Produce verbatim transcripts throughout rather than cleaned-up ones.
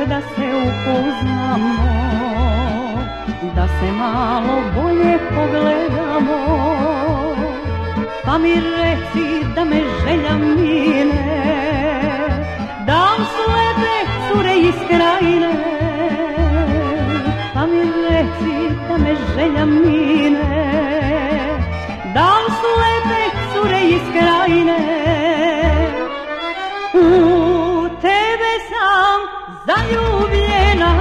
da se upoznamo, da se malo bolje pogledamo. Pa mi reci da me želja mine, da slede cure iz krajine. Pa mi reci da me želja mine, da slede cure iz krajine. U tebe sam zaljubljena,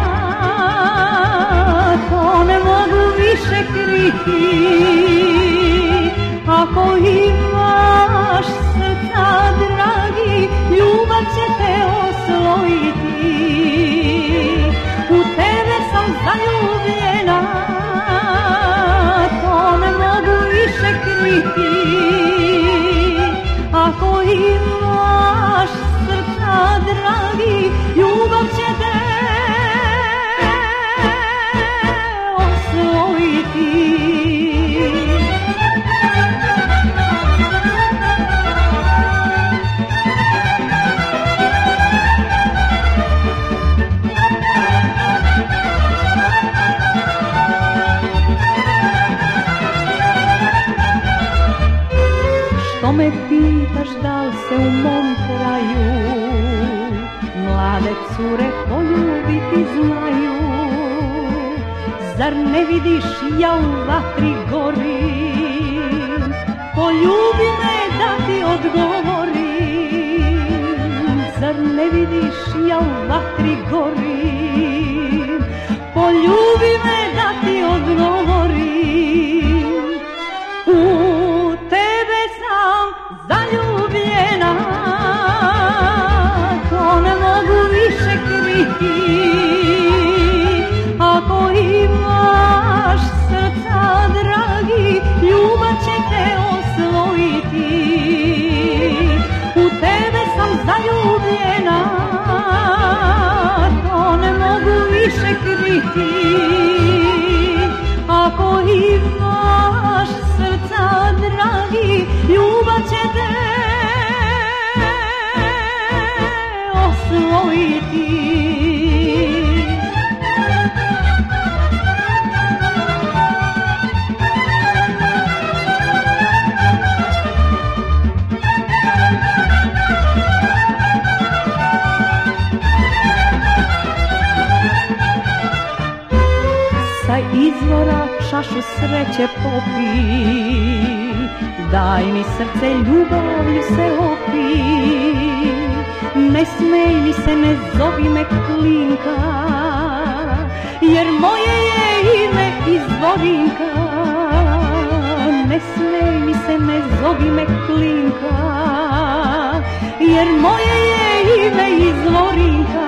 to ne mogu više kriti. Ako imaš srca dragi, ljubav će te osvojiti. U tebe sam zaljubljena, to ne mogu više kriti. Ako imaš srca dragi, ljubav će te osvojiti. Što me pitaš da li se u mom kraju mlade cure poljubiti znaju? Zar ne vidiš ja u vatri gorim, poljubi me da ti odgovorim. Zar ne vidiš ja u vatri gorim, poljubi me da ti odgovorim. U tebe sam zaljubljena, to ne mogu više kriti. Ako imaš srca dragi, ljubav će te osvojiti. U tebe sam zaljubljena, to ne mogu više kriti. Ako imaš srca dragi, ljubav će te osvojiti. Sa izvora čašu sreće popi, daj mi srce ljubavlju se opi. Ne smej mi se, ne zovi me Klinka, jer moje je ime Izvorinka. Ne smej mi se, ne zovi me Klinka, jer moje je ime Izvorinka.